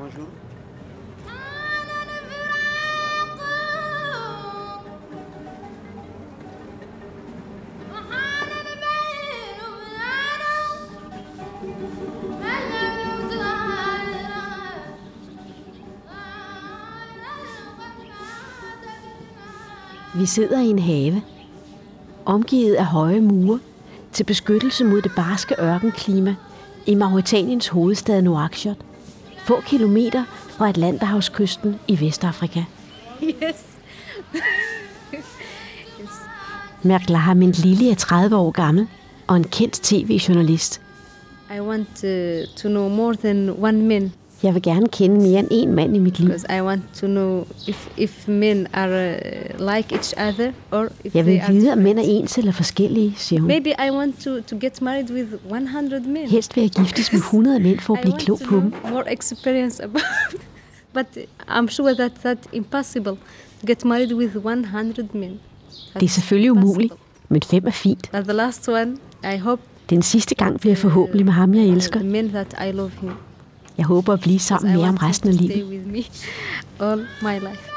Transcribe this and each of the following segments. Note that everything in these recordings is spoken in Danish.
Vi sidder i en have, omgivet af høje mure, til beskyttelse mod det barske ørkenklima i Mauretaniens hovedstad Nouakchott, få kilometer fra Atlanterhavskysten i Vestafrika. Yes. Merglaha Mendlili er 30 år gammel og en kendt tv-journalist. I want to know more than one man. Jeg vil gerne kende mere end en mand i mit liv. Because I want to know if men are like each other or if Jeg they vil are vide, om different. mænd er ens eller forskellige, siger hun. Maybe I want to get married with 100 men. Helst vil jeg giftes med 100 mænd for at blive klog på dem. More experience about but I'm sure that impossible to get married with 100 men. Det er selvfølgelig umuligt, men 5 er fint. But the last one, I hope Den sidste gang bliver jeg forhåbentlig med ham, jeg elsker. the men that I love him. Jeg håber at blive sammen med ham resten af Stay livet. with me all my life.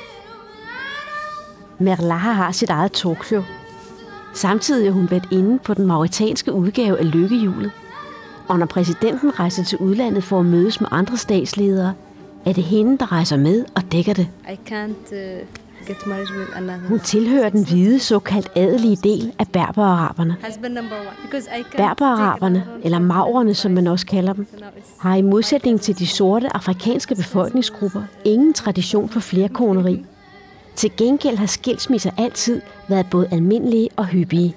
Merglaha har sit eget talkshow. Samtidig er hun været inde på den mauritanske udgave af Lykkehjulet. Og når præsidenten rejser til udlandet for at mødes med andre statsledere, er det hende, der rejser med og dækker det. I can't get married with another. Hun tilhører den hvide, såkaldt adelige del af berberaraberne. Husband number one. Because I can't Berberaraberne, eller maurerne, som man også kalder dem, har i modsætning til de sorte afrikanske befolkningsgrupper ingen tradition for flerkoneri. Til gengæld har skilsmisser altid været både almindelige og hyppige.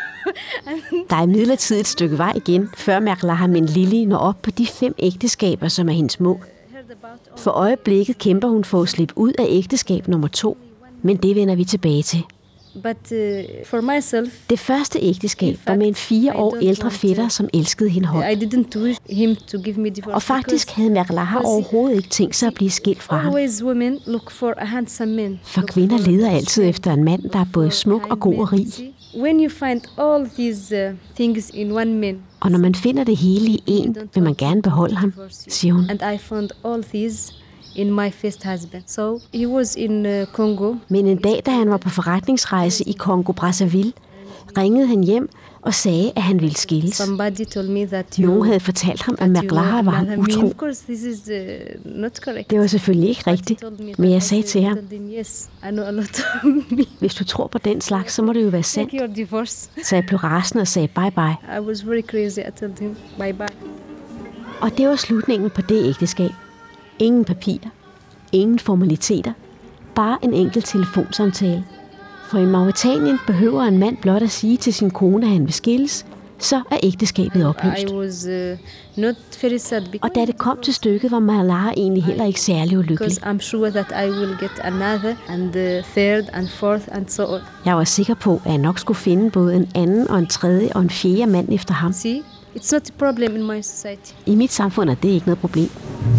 Der er imidlertid et stykke vej igen, før Merglaha Mendlili når op på de 5 ægteskaber, som er hendes mål. For øjeblikket kæmper hun for at slippe ud af ægteskab nummer 2, men det vender vi tilbage til. But for myself, Det første ægteskab var med en 4 år ældre fætter, som elskede hende højt. I didn't wish him to give me divorce. Og faktisk havde Merglaha overhovedet ikke tænkt sig at blive skilt fra ham. Always women look for a handsome man. For kvinder leder altid efter en mand, der er både smuk og god og rig. When you find all these things in one man. Og når man finder det hele i en, vil man gerne beholde ham, siger hun. And I found all these in my first husband. So he was in Congo. Men en dag, da han var på forretningsrejse i Congo-Brazzaville, ringede han hjem og sagde, at han ville skilles. Somebody told me that Nogen havde fortalt ham, at Merglaha var ham utro. Of course, this is not correct. Det var selvfølgelig ikke rigtigt, men jeg sagde til ham, Yes, I know a lot of me. hvis du tror på den slags, så må det jo være sandt. Take your divorce. Så jeg blev rasende og sagde bye bye. I was very crazy. I told him bye bye. Og det var slutningen på det ægteskab. Ingen papirer, ingen formaliteter, bare en enkelt telefonsamtale. For i Mauretanien behøver en mand blot at sige til sin kone, at han vil skilles, så er ægteskabet opløst. I was not very sad Og da det kom til stykket, var Merglaha egentlig heller ikke særlig ulykkelig. because I'm sure that I will get another and third and fourth and so on. Jeg var sikker på, at jeg nok skulle finde både en anden og en tredje og en fjerde mand efter ham. See, it's not a problem in my society. I mit samfund er det ikke noget problem.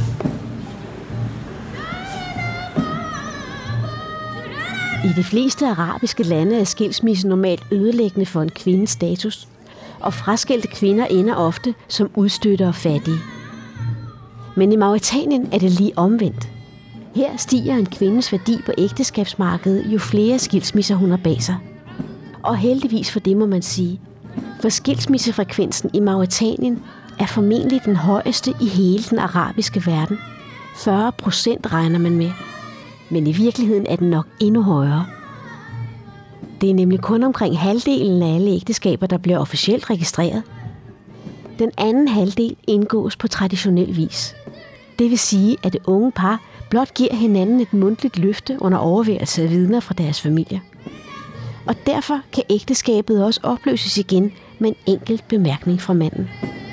I de fleste arabiske lande er skilsmisse normalt ødelæggende for en kvindes status, og fraskilte kvinder ender ofte som udstødte og fattige. Men i Mauretanien er det lige omvendt. Her stiger en kvindes værdi på ægteskabsmarkedet, jo flere skilsmisser hun har bag sig. Og heldigvis for det må man sige, for skilsmissefrekvensen i Mauretanien er formentlig den højeste i hele den arabiske verden. 40% regner man med. Men i virkeligheden er den nok endnu højere. Det er nemlig kun omkring halvdelen af alle ægteskaber, der bliver officielt registreret. Den anden halvdel indgås på traditionel vis. Det vil sige, at det unge par blot giver hinanden et mundtligt løfte under overværelse af vidner fra deres familie. Og derfor kan ægteskabet også opløses igen med en enkelt bemærkning fra manden.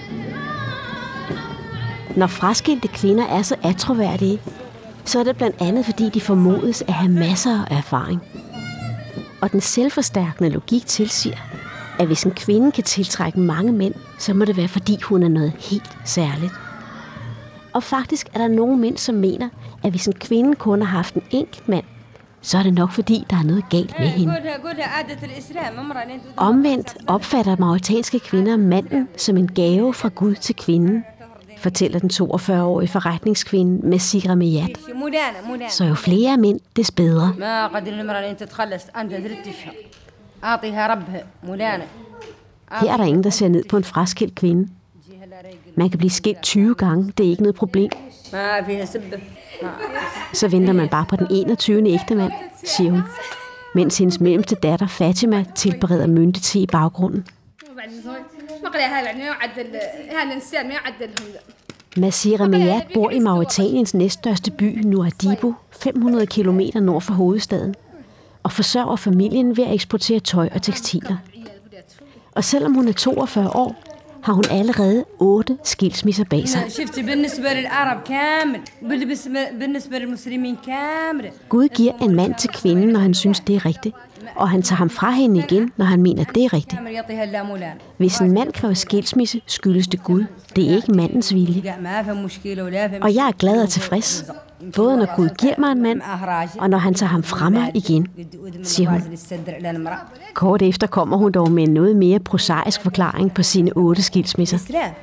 Når fraskilte kvinder er så attråværdige, så er det blandt andet, fordi de formodes at have masser af erfaring. Og den selvforstærkende logik tilsiger, at hvis en kvinde kan tiltrække mange mænd, så må det være, fordi hun er noget helt særligt. Og faktisk er der nogle mænd, som mener, at hvis en kvinde kun har haft en enkelt mand, så er det nok, fordi der er noget galt med hende. Omvendt opfatter mauritanske kvinder manden som en gave fra Gud til kvinden. fortæller den 42-årige forretningskvinde Masira Meyat. Så jo flere mænd, des bedre. Her er der ingen, der ser ned på en fraskilt kvinde. Man kan blive skilt 20 gange, det er ikke noget problem. Så venter man bare på den 21. ægtemand, siger hun, mens hendes mellemste datter Fatima tilbereder myntete i baggrunden. Masira Meyat bor i Mauritaniens næststørste by, Nouadhibou, 500 kilometer nord for hovedstaden, og forsørger familien ved at eksportere tøj og tekstiler. Og selvom hun er 42 år, har hun allerede 8 skilsmisser bag sig. Gud giver en mand til kvinden, når han synes, det er rigtigt, og han tager ham fra hende igen, når han mener, det er rigtigt. Hvis en mand kræver skilsmisse, skyldes det Gud. Det er ikke mandens vilje. Og jeg er glad og tilfreds, både når Gud giver mig en mand, og når han tager ham fra mig igen, siger hun. Kort efter kommer hun dog med en noget mere prosaisk forklaring på sine 8 skilsmisser.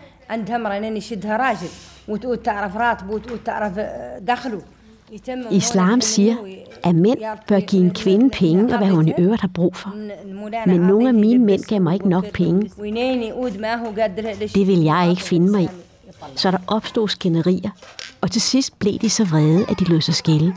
Islam siger, at mænd bør give en kvinde penge og hvad hun i øvrigt har brug for. Men nogle af mine mænd gav mig ikke nok penge. Det vil jeg ikke finde mig i. Så der opstod skænderier, og til sidst blev de så vrede, at de lod sig skille.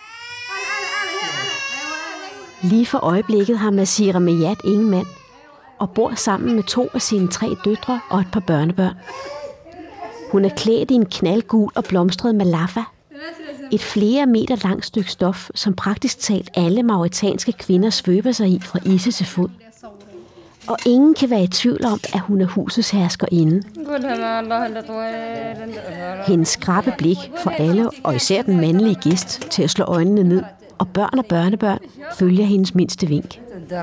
Lige for øjeblikket har Masira Meyat ingen mand, og bor sammen med 2 af sine 3 døtre og et par børnebørn. Hun er klædt i en knaldgul og blomstret malafa, et flere meter langt stykke stof, som praktisk talt alle mauritanske kvinder svøber sig i fra isse til fod. Og ingen kan være i tvivl om, at hun er husets herskerinde. Hendes skrappe blik får alle, og især den mandlige gæst, til at slå øjnene ned, og børn og børnebørn følger hendes mindste vink.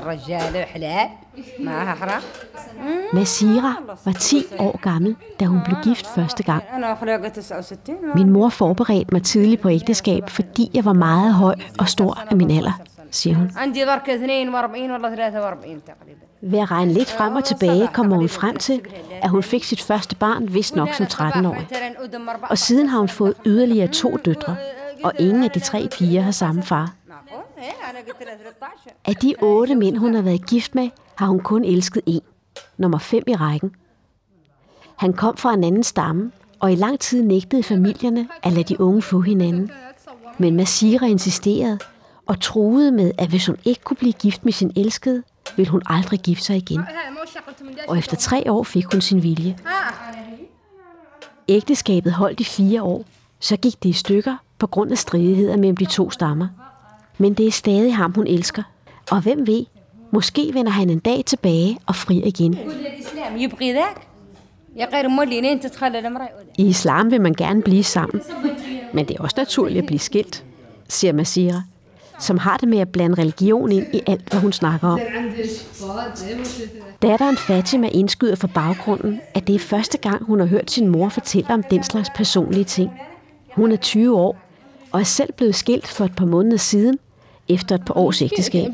Masira var 10 år gammel, da hun blev gift første gang. Min mor forberedte mig tidligt på ægteskab, fordi jeg var meget høj og stor af min alder, siger hun. Ved at regne lidt frem og tilbage, kommer hun frem til, at hun fik sit første barn vist nok som 13-årig. Og siden har hun fået yderligere 2 døtre, og ingen af de 3 piger har samme far. Af de 8 mænd, hun har været gift med, har hun kun elsket 1, nummer 5 i rækken. Han kom fra en anden stamme, og i lang tid nægtede familierne at lade de unge få hinanden. Men Masira insisterede og truede med, at hvis hun ikke kunne blive gift med sin elskede, ville hun aldrig gifte sig igen. Og efter 3 år fik hun sin vilje. Ægteskabet holdt i 4 år, så gik det i stykker på grund af stridigheder mellem de 2 stammer. Men det er stadig ham, hun elsker. Og hvem ved, måske vender han en dag tilbage og frier igen. I islam vil man gerne blive sammen, men det er også naturligt at blive skilt, siger Masira, som har det med at blande religion ind i alt, hvad hun snakker om. Datteren Fatima indskyder for baggrunden, at det er første gang, hun har hørt sin mor fortælle om den slags personlige ting. Hun er 20 år og er selv blevet skilt for et par måneder siden, efter et par års ægteskab.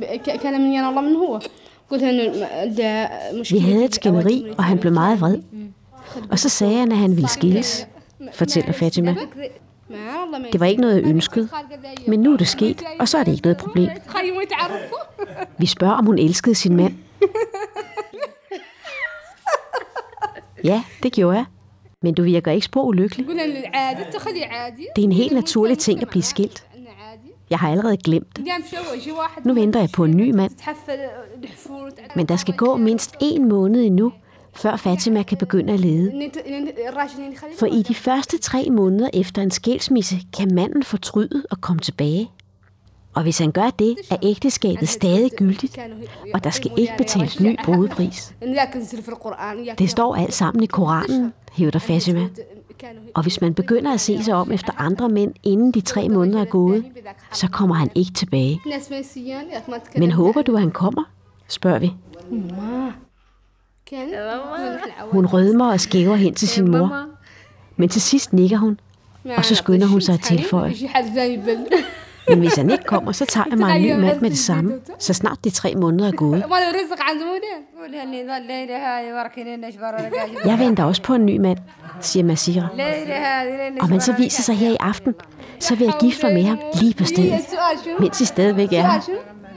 Vi havde et skænderi, og han blev meget vred. Og så sagde han, at han ville skilles, fortæller Fatima. Det var ikke noget, jeg ønskede, men nu er det sket, og så er det ikke noget problem. Vi spørger, om hun elskede sin mand. Ja, det gjorde jeg. Men du virker ikke spor ulykkelig. Det er en helt naturlig ting at blive skilt. Jeg har allerede glemt det. Nu venter jeg på en ny mand. Men der skal gå mindst 1 måned endnu, før Fatima kan begynde at lede. For i de første 3 måneder efter en skilsmisse, kan manden fortryde og komme tilbage. Og hvis han gør det, er ægteskabet stadig gyldigt, og der skal ikke betales ny brudepris. Det står alt sammen i Koranen, hævder Fatima. Og hvis man begynder at se sig om efter andre mænd, inden de 3 måneder er gået, så kommer han ikke tilbage. Men håber du, at han kommer? Spørger vi. Hun rødmer og skæver hen til sin mor. Men til sidst nikker hun, og så skynder hun sig at tilføje. Men hvis han ikke kommer, så tager jeg mig en ny mand med det samme, så snart de 3 måneder er gået. Jeg venter også på en ny mand, siger Masira. Om han så viser sig her i aften, så vil jeg gifte mig med ham lige på stedet, mens I stadigvæk er her.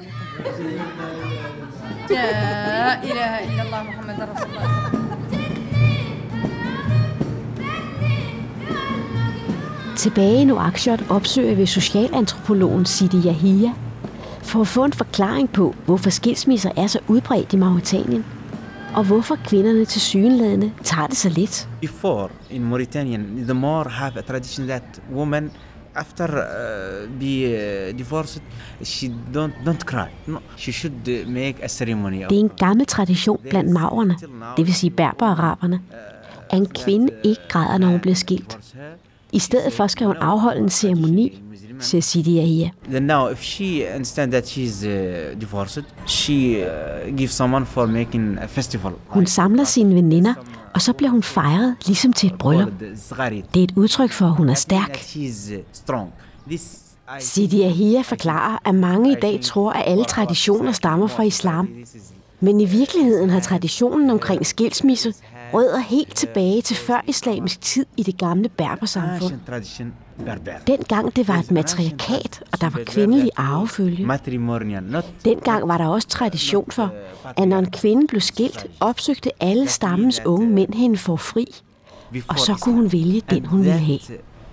Tilbage i Nouakchott opsøger vi socialantropologen Sidi Yahia for at få en forklaring på, hvorfor skilsmisser er så udbredt i Mauretanien, og hvorfor kvinderne tilsyneladende tager det så let. Before in Mauritania, the more have a tradition that women after be divorced, she don't cry. No, she should make a ceremony. Det er en gammel tradition blandt maurerne, det vil sige berber-araberne, at en kvinde ikke græder, når hun bliver skilt. I stedet for skal hun afholde en ceremoni, siger Sidi Yahia. Then now, if she understand that she's divorced, she gives someone for making a festival. Hun samler sine veninder, og så bliver hun fejret ligesom til et bryllup. Det er et udtryk for, at hun er stærk. Sidi Yahia forklarer, at mange i dag tror, at alle traditioner stammer fra islam. Men i virkeligheden har traditionen omkring skilsmisse rødder helt tilbage til før islamisk tid i det gamle berbersamfund. Dengang det var et matriarkat, og der var kvindelig arvefølge. Dengang var der også tradition for, at når en kvinde blev skilt, opsøgte alle stammens unge mænd hende for fri, og så kunne hun vælge den, hun ville have.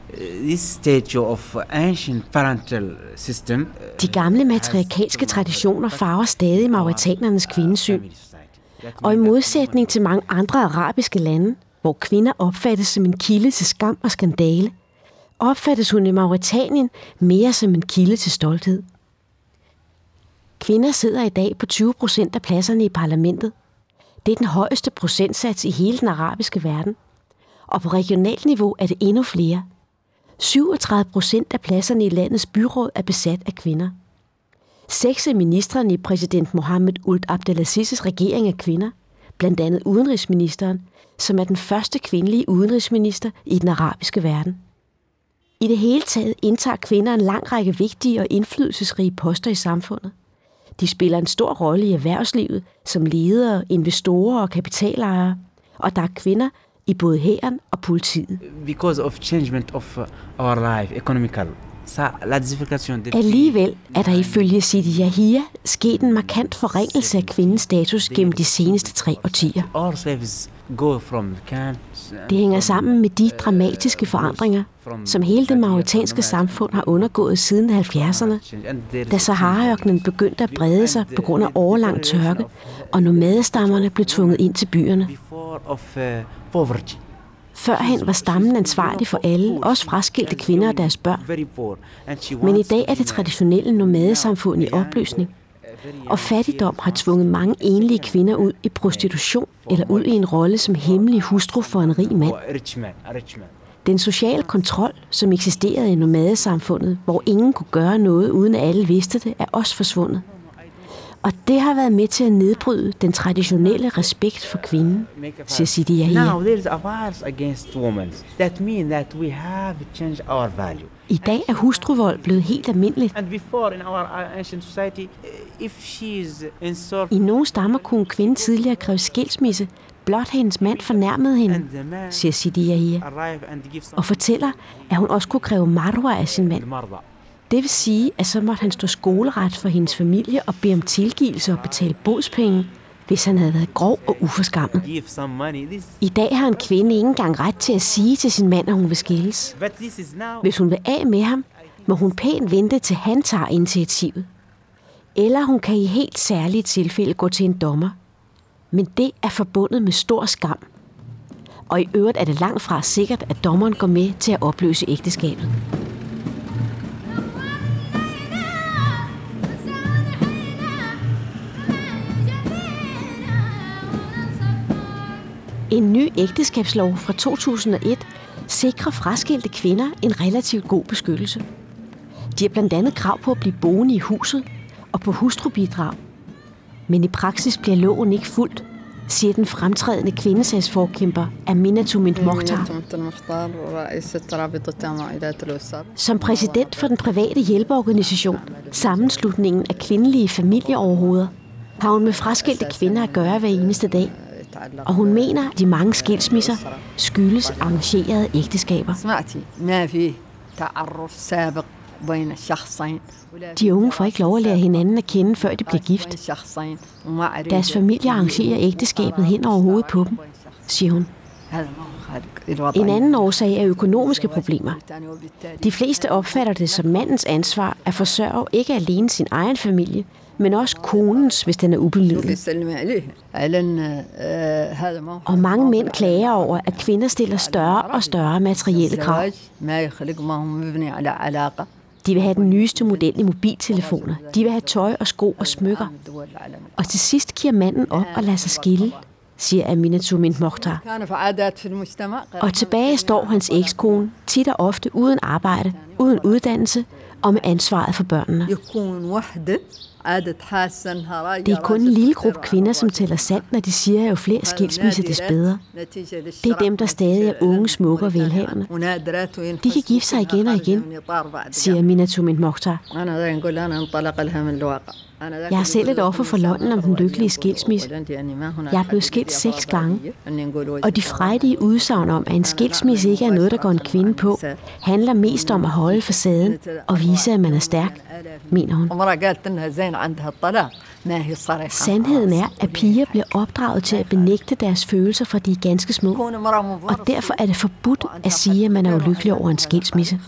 De gamle matriarkalske traditioner farver stadig mauretanernes kvindesyn. Og i modsætning til mange andre arabiske lande, hvor kvinder opfattes som en kilde til skam og skandale, opfattes hun i Mauretanien mere som en kilde til stolthed. Kvinder sidder i dag på 20% af pladserne i parlamentet. Det er den højeste procentsats i hele den arabiske verden. Og på regionalt niveau er det endnu flere. 37% af pladserne i landets byråd er besat af kvinder. 6 af ministrene i præsident Mohammed Ould Abdelaziz' regering er kvinder, blandt andet udenrigsministeren, som er den første kvindelige udenrigsminister i den arabiske verden. I det hele taget indtager kvinder en lang række vigtige og indflydelsesrige poster i samfundet. De spiller en stor rolle i erhvervslivet som ledere, investorer og kapitalejere, og der er kvinder i både hæren og politiet. Because of changement of our life, economical. Alligevel er der ifølge Sidi Yahia sket en markant forringelse af kvindens status gennem de seneste 3 årtier. Det hænger sammen med de dramatiske forandringer, som hele det mauretanske samfund har undergået siden 70'erne, da Sahara-ørkenen begyndte at brede sig på grund af årelang tørke, og nomadestammerne blev tvunget ind til byerne. Førhen var stammen ansvarlig for alle, også fraskilte kvinder og deres børn. Men i dag er det traditionelle nomadesamfund i opløsning, og fattigdom har tvunget mange enlige kvinder ud i prostitution eller ud i en rolle som hemmelig hustru for en rig mand. Den sociale kontrol, som eksisterede i nomadesamfundet, hvor ingen kunne gøre noget uden at alle vidste det, er også forsvundet. Og det har været med til at nedbryde den traditionelle respekt for kvinden, siger Sidi Yahia. I dag er hustruvold blevet helt almindeligt. I nogle stammer kunne en kvinde tidligere kræve skilsmisse, blot hendes mand fornærmede hende, siger Sidi Yahia, og fortæller, at hun også kunne kræve marwa af sin mand. Det vil sige, at så måtte han stå skoleret for hendes familie og bede om tilgivelse og betale bodspenge, hvis han havde været grov og uforskammet. I dag har en kvinde ikke engang ret til at sige til sin mand, at hun vil skilles. Hvis hun vil af med ham, må hun pænt vente, til han tager initiativet. Eller hun kan i helt særlige tilfælde gå til en dommer. Men det er forbundet med stor skam. Og i øvrigt er det langt fra sikkert, at dommeren går med til at opløse ægteskabet. En ny ægteskabslov fra 2001 sikrer fraskilte kvinder en relativt god beskyttelse. De har blandt andet krav på at blive boende i huset og på hustrubidrag. Men i praksis bliver loven ikke fulgt, siger den fremtrædende kvindesagsforkæmper Aminatou Bint Mokhtar. Som præsident for den private hjælpeorganisation, Sammenslutningen af Kvindelige Familieoverhoveder, har hun med fraskilte kvinder at gøre hver eneste dag. Og hun mener, at de mange skilsmisser skyldes arrangerede ægteskaber. De unge får ikke lov at lære hinanden at kende, før de bliver gift. Deres familie arrangerer ægteskabet hen over hovedet på dem, siger hun. En anden årsag er økonomiske problemer. De fleste opfatter det som mandens ansvar at forsørge ikke alene sin egen familie, men også konens, hvis den er ubemidlet. Og mange mænd klager over, at kvinder stiller større og større materielle krav. De vil have den nyeste model i mobiltelefoner. De vil have tøj og sko og smykker. Og til sidst giver manden op og lader sig skille, siger Aminatou Bint Mokhtar. Og tilbage står hans ekskone, tit og ofte uden arbejde, uden uddannelse og med ansvaret for børnene. Det er kun en lille gruppe kvinder, som tæller sandt, når de siger, at jo flere skilsmisser, des bedre. Det er dem, der stadig er unge, smukke og velhavende. De kan gifte sig igen og igen, siger Aminatou Bint Mokhtar. Jeg er selv et offer for løgnen om den lykkelige skilsmisse. Jeg er blevet skilt 6 gange. Og de frejdige udsagn om, at en skilsmisse ikke er noget, der går en kvinde på, handler mest om at holde facaden og vise, at man er stærk, mener hun. Sandheden er, at piger bliver opdraget til at benægte deres følelser, for de er ganske små. Og derfor er det forbudt at sige, at man er ulykkelig over en skilsmisse.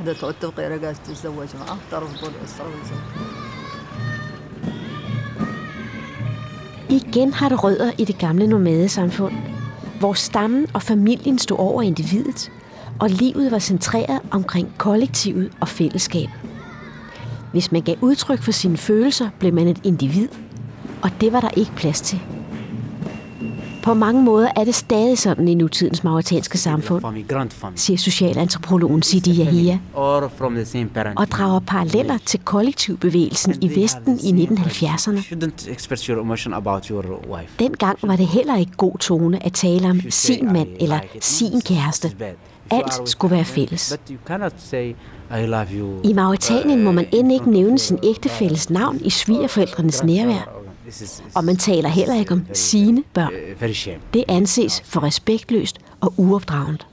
Igen har det rødder i det gamle nomadesamfund, hvor stammen og familien stod over individet, og livet var centreret omkring kollektivet og fællesskab. Hvis man gav udtryk for sine følelser, blev man et individ, og det var der ikke plads til. På mange måder er det stadig sådan i nutidens mauritanske samfund, siger socialantropologen Sidi Yahia, og drager paralleller til kollektivbevægelsen i Vesten i 1970'erne. Dengang var det heller ikke god tone at tale om sin mand eller sin kæreste. Alt skulle være fælles. I Mauritanien må man end ikke nævne sin ægtefælles navn i svigerforældrenes nærvær. Og man taler heller ikke om sine børn. Det anses for respektløst og uopdragent.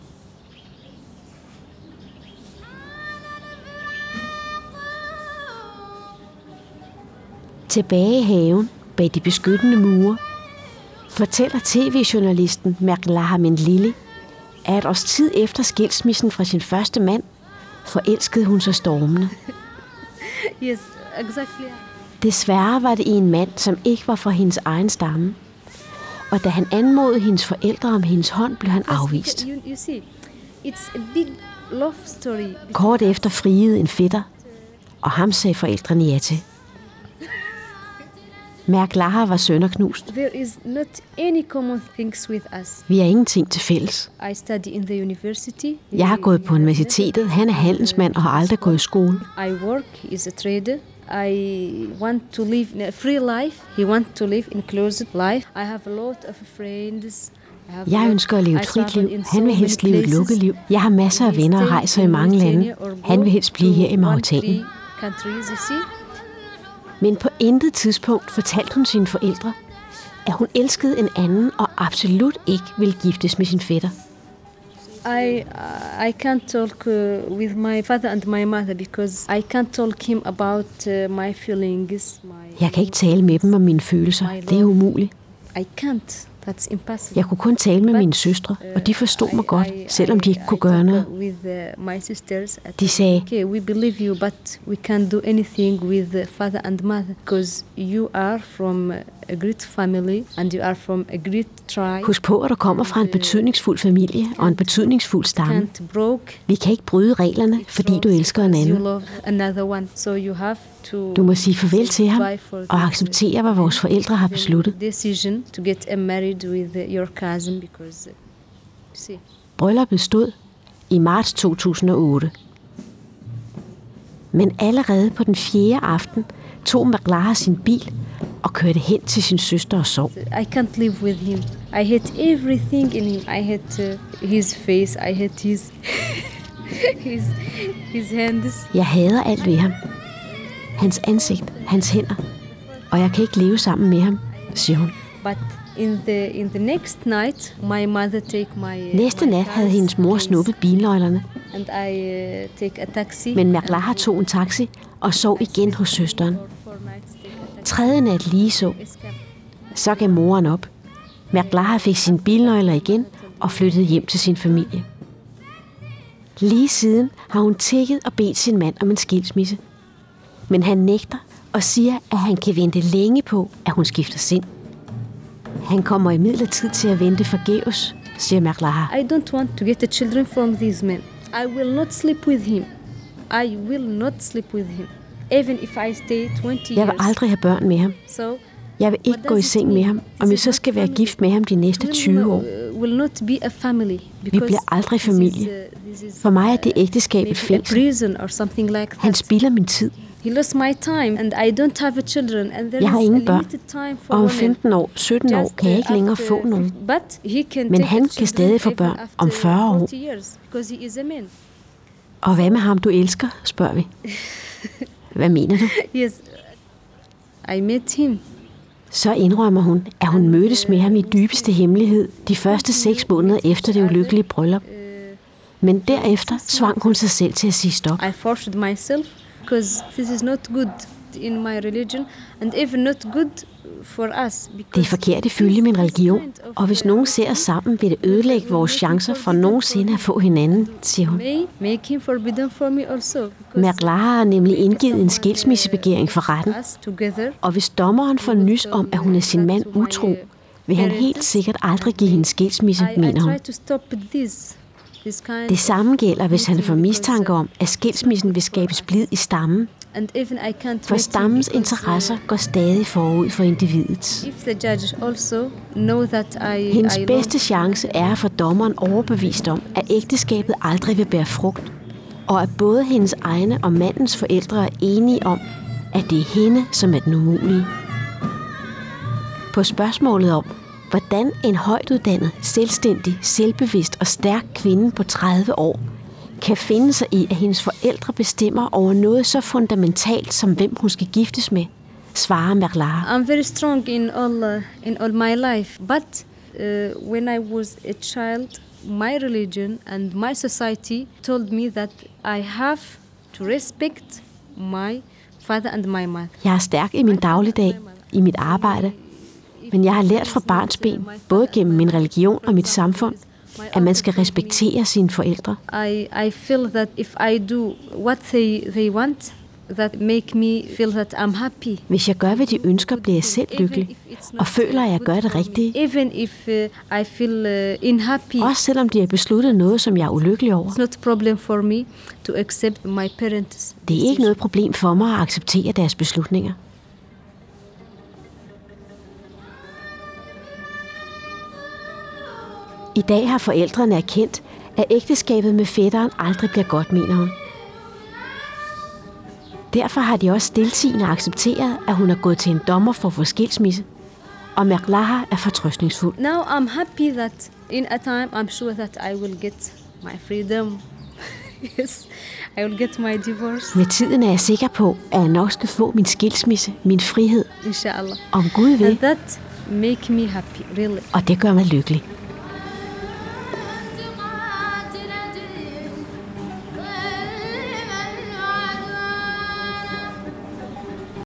Tilbage i haven, bag de beskyttende mure, fortæller tv-journalisten Merglaha Menlili, at et års tid efter skilsmissen fra sin første mand, forelskede hun sig stormende. Yes, exactly. Desværre var det en mand, som ikke var fra hendes egen stamme. Og da han anmodede hendes forældre om hendes hånd, blev han afvist. You see, it's a big love story. Kort efter friede en fætter, og ham sagde forældrene ja til. Merglaha var sønderknust. There is not any common things with us. Vi har ingenting til fælles. I study in the university. Jeg har gået på universitetet. Han er handelsmand og har aldrig gået i skole. I work as a trader. I want to live a free life. He want to live in closed life. I have a lot of friends. Jeg ønsker at leve et frit liv. Han vil helst leve et lukket liv. Jeg har masser af venner og rejser i mange lande. Han vil helst blive her i Mauritanien. Men på intet tidspunkt fortalte hun sine forældre, at hun elskede en anden og absolut ikke ville giftes med sin fætter. I can't talk with my father and my mother because I can't talk him about my feelings. Jeg kan ikke tale med dem om mine følelser. Det er umuligt. I can't. That's impossible. Jeg kunne kun tale med mine søstre, og de forstod mig godt, selvom de ikke kunne gøre noget. De sagde, okay, we believe you, but we can't do anything with father and mother because you are from a great family and you are from a great tribe. Husk på, at du kommer fra en betydningsfuld familie og en betydningsfuld stamme. Vi kan ikke bryde reglerne, fordi du elsker en anden. Du må sige farvel til ham og acceptere, hvad vores forældre har besluttet. Brylluppet stod i marts 2008. Men allerede på den 4. aften tog Maglaha sin bil og kørte hen til sin søster og sov. I can't live with him. I hate everything in him. I hate his face. I hate his hands. Jeg hader alt ved ham. Hans ansigt, hans hænder. Og jeg kan ikke leve sammen med ham, siger hun. But in the next night, my mother take my Næste nat havde hendes mor snuppet bilnøglerne, and I take a taxi. men Maglaha tog en taxi og sov igen hos søsteren. For nights take a taxi. Tredje nat lige så. Escape. Så gav moren op. Maglaha fik sine bilnøgler igen og flyttede hjem til sin familie. Lige siden har hun tigget og bedt sin mand om en skilsmisse. Men han nægter og siger, at han kan vente længe på, at hun skifter sind. Han kommer imidlertid til at vente forgæves, siger Maglaha. I don't want to get the children from these men. I will not sleep with him. I will not sleep with him. Even if I stay 20 years. Jeg vil aldrig have børn med ham. So, Jeg vil ikke gå i seng med ham, om jeg så skal være gift med ham de næste 20 år. Will not be a family. Vi bliver aldrig familie. For mig er det ægteskab et fængsel. Prison or something like that. Han spilder min tid. He lost my time and I don't have a children and there Jeg har is ingen a børn, limited time for og om women. 15 år, 17 år kan jeg ikke længere få nogen. But he can Men take han the kan children stadig få even børn om after 40 år. 40 years, because he is a man. Og hvad med ham, du elsker, spørger vi. Hvad mener du? Yes, I met him. Så indrømmer hun, at hun mødtes med ham i dybeste hemmelighed de første 6 måneder efter det ulykkelige bryllup. Men derefter tvang hun sig selv til at sige stop. I forced myself because this is not good in my religion and even not good for us. Det er forkert ifølge min religion, og hvis nogen ser os sammen, vil det ødelægge vores chancer for nogensinde at få hinanden, siger hun. May make him forbidden for me also. Maglaha har nemlig indgivet en skilsmissebegæring for retten, Us together. og hvis dommeren får nys om, at hun er sin mand utro, vil han helt sikkert aldrig give hende skilsmisse, I mener hun. try to stop this kind. Det samme gælder, hvis han får mistanke om, at skilsmissen vil skabe splid i stammen, And even I can't for meet stammens him because, interesser går stadig forud for individets. if the judges also know that Hendes I bedste chance er at få dommeren overbevist om, at ægteskabet aldrig vil bære frugt, og at både hendes egne og mandens forældre er enige om, at det er hende, som er den umulige. På spørgsmålet om, hvordan en højtuddannet, selvstændig, selvbevidst og stærk kvinde på 30 år kan finde sig i, at hendes forældre bestemmer over noget så fundamentalt som hvem hun skal giftes med, svarer Maglaha. I'm very strong in all my life, but when I was a child, my religion and my society told me that I have to respect my father and my mother. Jeg er stærk i min dagligdag, i mit arbejde, men jeg har lært fra barnsben, både gennem min religion og mit samfund, at man skal respektere sine forældre. I feel that if I do what they want, that make me feel that I'm happy. Hvis jeg gør, hvad de ønsker, bliver jeg selv lykkelig, og føler, at jeg gør det rigtige. Even if I feel unhappy, Også selvom de har besluttet noget, som jeg er ulykkelig over. it's not a problem for me to accept my parents' Det er ikke noget problem for mig at acceptere deres beslutninger. I dag har forældrene erkendt, at ægteskabet med fætteren aldrig bliver godt, mener hun. Derfor har de også stiltiende accepteret, at hun er gået til en dommer for at få skilsmisse, og Maglaha er fortrøstningsfuld. Now I'm happy that in a time I'm sure that I will get my freedom. Yes, I will get my divorce. Med tiden er jeg sikker på, at jeg nok skal få min skilsmisse, min frihed, Inshallah. om Gud vil, And that make me happy, really. og det gør mig lykkelig.